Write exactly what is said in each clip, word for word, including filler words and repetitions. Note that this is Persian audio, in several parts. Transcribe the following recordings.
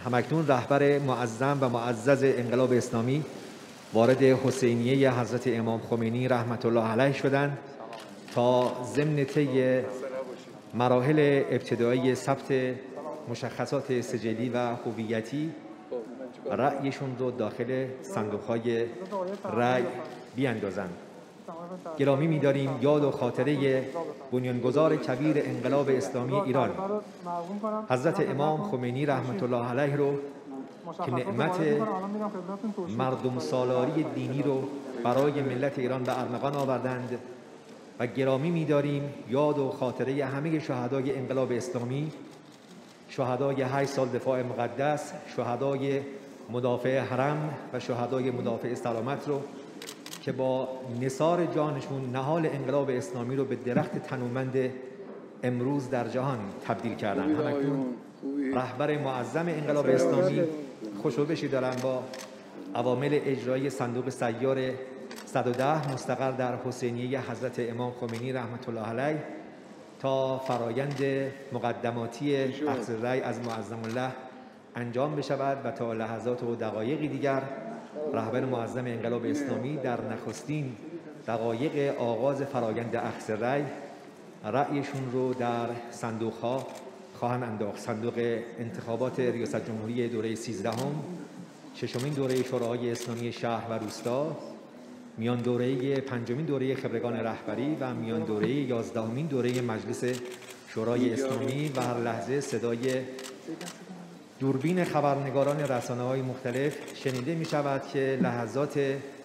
همکنون رهبر معظم و معزز انقلاب اسلامی وارد حسینیه حضرت امام خمینی رحمت الله علیه شدند تا ضمن طی مراحل ابتدایی ثبت مشخصات سجلی و هویتی رأیشون رو داخل صندوق‌های رأی بیاندازند. گرامی می‌داریم یاد و خاطره بنیانگذار کبیر انقلاب اسلامی ایران حضرت امام خمینی رحمت الله علیه رو که نعمت مردم سالاری دینی رو برای ملت ایران به ارمغان آوردند و گرامی می‌داریم یاد و خاطره همه شهدای انقلاب اسلامی، شهدای هشت سال دفاع مقدس، شهدای مدافع حرم و شهدای مدافع سلامت رو که با نثار جانشون نهال انقلاب اسلامی رو به درخت تنومند امروز در جهان تبدیل کردن. همکنون رهبر معظم انقلاب اسلامی خوشوبشی دارن با عوامل اجرایی صندوق سیار صد و ده مستقر در حسینیه حضرت امام خمینی رحمت الله علیه تا فرایند مقدماتی اخذ رأی از معظم الله انجام بشود و تا لحظات و دقایقی دیگر رهبر معظم انقلاب اسلامی در نخستین دقایق آغاز فرایند اخذ رأی رأیشون رو در صندوق‌ها خواهند انداخت. صندوق انتخابات ریاست جمهوری دوره سیزدهم، ششمین دوره شورای اسلامی شهر و روستا، میان دوره پنجمین دوره خبرگان رهبری و میان دوره یازدهمین دوره مجلس شورای اسلامی و هر لحظه صدای دوربین خبرنگاران رسانه‌های مختلف شنیده می شود که لحظات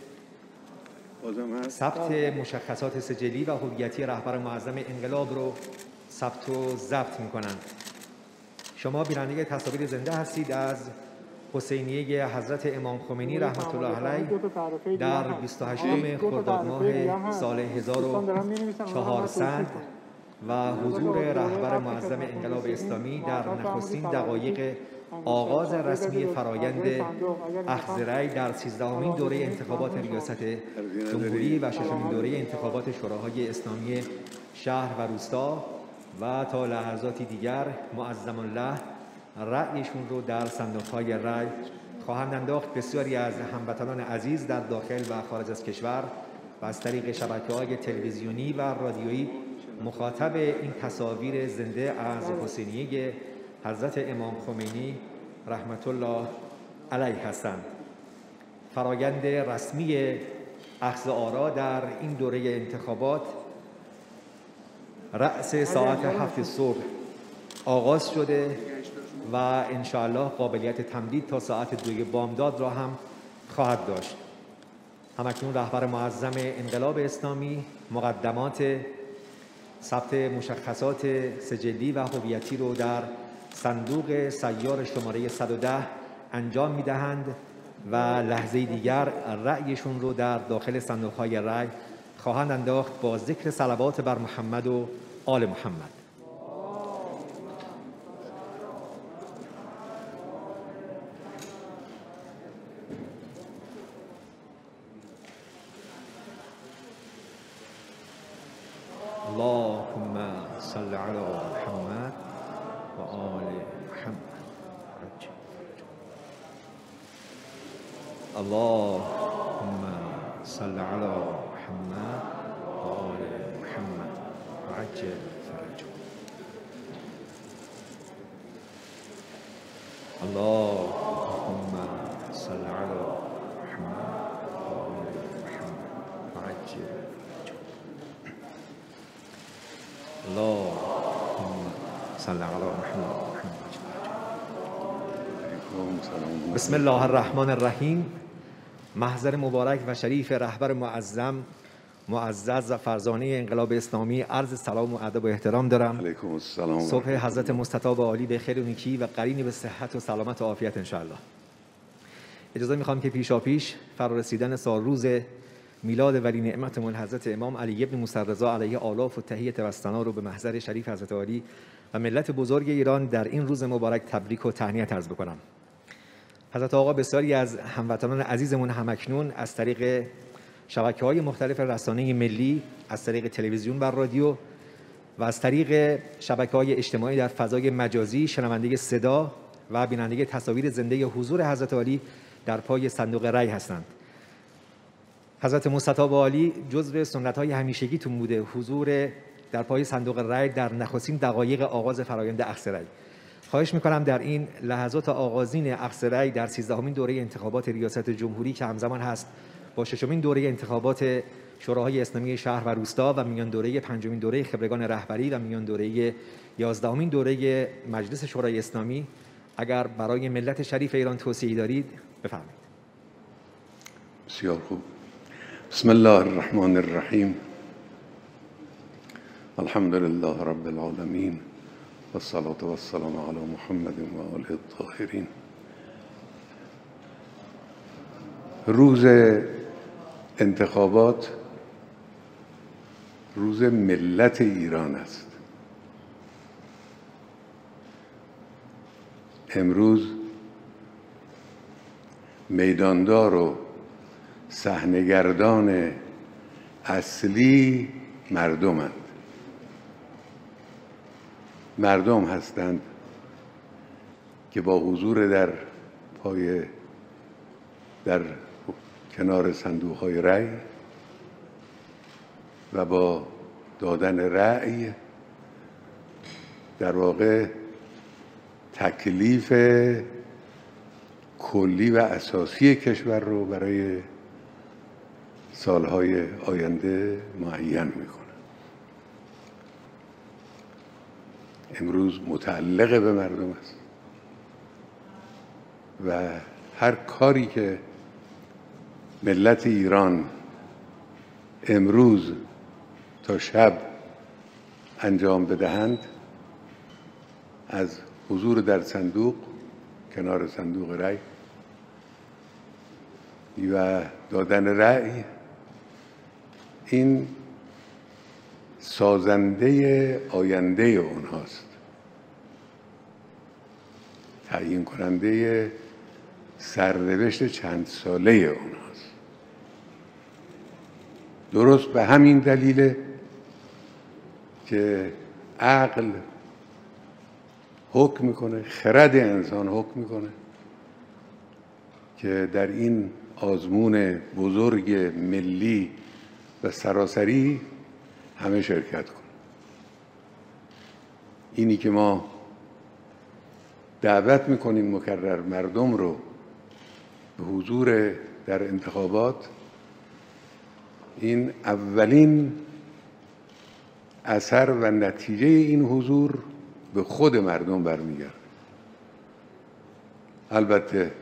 ثبت مشخصات سجلی و هویتی رهبر معظم انقلاب رو ثبت و ضبط می کنند. شما بیننده تصاویر زنده هستید از حسینیه حضرت امام خمینی رحمت الله علیه در بیست و هشتم خرداد ماه سال هزار و چهارصد و حضور رهبر معظم انقلاب اسلامی در نخستین دقایق آغاز رسمی فرایند اخذ رأی در سیزدهمین دوره انتخابات ریاست جمهوری و ششمین دوره انتخابات شوراهای اسلامی شهر و روستا و تا لحظاتی دیگر معظم الله رأیشون رو در صندوق‌های رأی خواهند انداخت. بسیاری از هموطنان عزیز در داخل و خارج از کشور و از طریق شبکه‌های تلویزیونی و رادیویی مخاطب این تصاویر زنده از حسینیه حضرت امام خمینی رحمت الله علیه هستند. فرایند رسمی اخذ آرا در این دوره انتخابات رأس ساعت هفت صبح آغاز شده و انشاءالله قابلیت تمدید تا ساعت دوی بامداد را هم خواهد داشت. همکنون رهبر معظم انقلاب اسلامی مقدمات ثبت مشخصات سجلی و هویتی رو در صندوق سیار شماره صد و ده انجام می‌دهند و لحظه دیگر رأیشون رو در داخل صندوق‌های رأی خواهند انداخت با ذکر صلوات بر محمد و آل محمد. اللهم صل علی محمد و آل محمد. اللهم صل علی محمد و آل محمد عجل فرجهم. اللهم صل علی محمد و آل محمد عجل فرجهم. اللهم صل علی محمد. بسم الله الرحمن الرحیم. محضر مبارک و شریف رهبر معظم معزز و فرزانه انقلاب اسلامی عرض سلام و ادب و احترام دارم. علیکم السلام. صبح حضرت مستطاب عالی به خیر و نیکی و قرین به صحت و سلامت و عافیت انشاءالله. اجازه میخوام که پیشا پیش فرارسیدن سال روز میلاد ولی نعمتمون حضرت امام علی ابن موسی رضا علیه آلاف و تحیت و ثنا رو به محضر شریف حضرت عالی و ملت بزرگ ایران در این روز مبارک تبریک و تهنیت عرض بکنم. حضرت آقا بسیاری از هموطنان عزیزمون همکنون از طریق شبکه‌های مختلف رسانه ملی، از طریق تلویزیون و رادیو و از طریق شبکه‌های اجتماعی در فضای مجازی شنونده صدا و بیننده تصاویر زنده حضور حضرت عالی در پای صندوق رای هستند. حضرت مستطاب عالی جزو سنت‌های همیشگیتون بوده حضور در پای صندوق رای در نخستین دقایق آغاز فرایند اخذ رای. خواهش می‌کنم در این لحظات آغازین اخذ رای در سیزدهمین دوره انتخابات ریاست جمهوری که همزمان هست با ششمین دوره انتخابات شوراهای اسلامی شهر و روستا و میان دوره پنجمین دوره خبرگان رهبری و میان دوره یازدهمین دوره مجلس شورای اسلامی، اگر برای ملت شریف ایران توصیه‌ای دارید بفرمایید. بسیار خوب. بسم الله الرحمن الرحیم. الحمد لله رب العالمین و الصلاة و السلام علی محمد و آله الطاهرین. روز انتخابات روز ملت ایران است. امروز میداندار و صحنه‌گردان اصلی مردمند. مردم هستند که با حضور در پای در کنار صندوق‌های رأی و با دادن رأی در واقع تکلیف کلی و اساسی کشور رو برای سالهای آینده معین میکنه. امروز متعلق به مردم است و هر کاری که ملت ایران امروز تا شب انجام بدهند، از حضور در صندوق کنار صندوق رأی و دادن رأی، این سازنده آینده اونهاست، تعیین کننده سرنوشت چند ساله اونهاست. درست به همین دلیل که عقل حکم میکنه، خرد انسان حکم میکنه که در این آزمون بزرگ ملی و سراسری همه شرکت کنه. اینی که ما دعوت میکنیم مکرر مردم رو به حضور در انتخابات، این اولین اثر و نتیجه این حضور به خود مردم برمیگرده. البته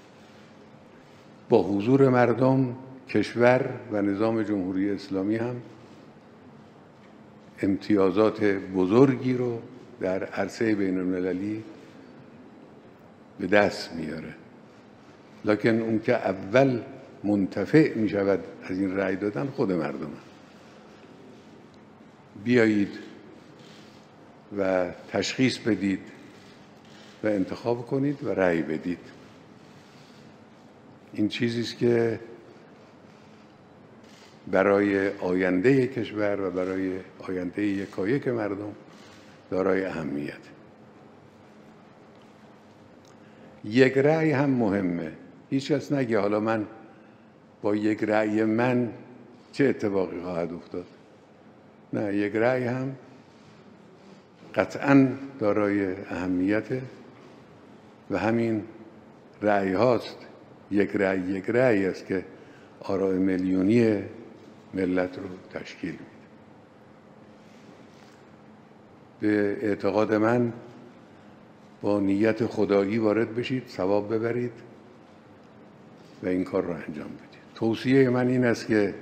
با حضور مردم کشور و نظام جمهوری اسلامی هم امتیازات بزرگی رو در عرصه بین المللی به دست میاره، لکن اون که اول منتفع می شود از این رأی دادن خود مردم هم. بیایید و تشخیص بدید و انتخاب کنید و رأی بدید. این چیزی است که برای آینده کشور و برای آینده یکایک مردم دارای اهمیت. یک رأی هم مهمه. هیچ کس نگه حالا من با یک رأی من چه اتفاقی خواهد افتاد. نه، یک رأی هم قطعاً دارای اهمیته و همین رأی هاست، یک رأی یک رأی است که آراء میلیونی ملت رو تشکیل میده. به اعتقاد من با نیت خدایی وارد بشید، ثواب ببرید و این کار رو انجام بدید. توصیه من این است که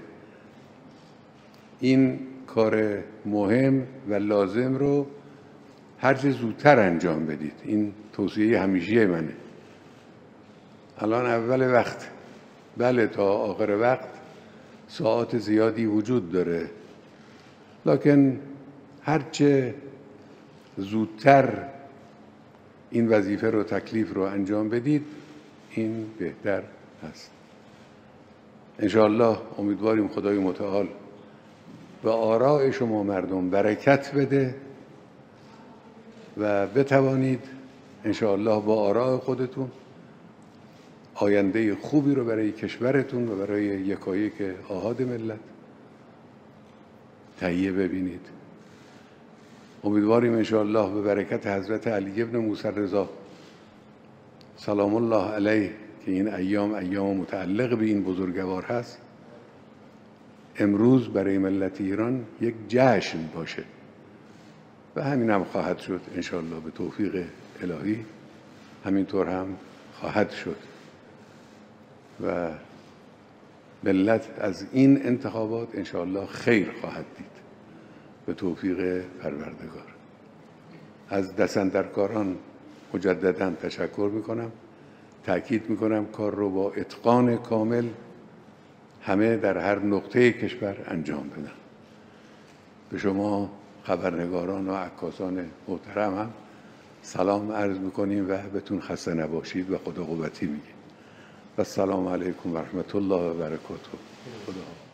این کار مهم و لازم رو هر چه زودتر انجام بدید. این توصیه همیشه منه. الان اول وقت، بله تا آخر وقت ساعات زیادی وجود داره، لکن هرچه زودتر این وظیفه رو، تکلیف رو انجام بدید، این بهتر هست. انشاءالله امیدواریم خدای متعال به آراء شما مردم برکت بده و بتوانید انشاءالله با آراء خودتون آینده خوبی رو برای کشورتون و برای یکایک آحاد ملت تهیه ببینید. امیدواریم انشاءالله به برکت حضرت علی ابن موسی رضا سلام الله علیه که این ایام ایام متعلق به این بزرگوار هست، امروز برای ملت ایران یک جشن باشه و همین هم خواهد شد انشاءالله به توفیق الهی. همینطور هم خواهد شد و ملت از این انتخابات انشاءالله خیر خواهد دید به توفیق پروردگار. از دستاندرکاران مجددا تشکر میکنم. تأکید میکنم کار رو با اتقان کامل همه در هر نقطه کشور انجام بدن. به شما خبرنگاران و عکاسان محترم هم سلام عرض میکنیم و بهتون خسته نباشید و خدا قوتی میگیم. و السلام علیکم و رحمت الله و برکاته. خدا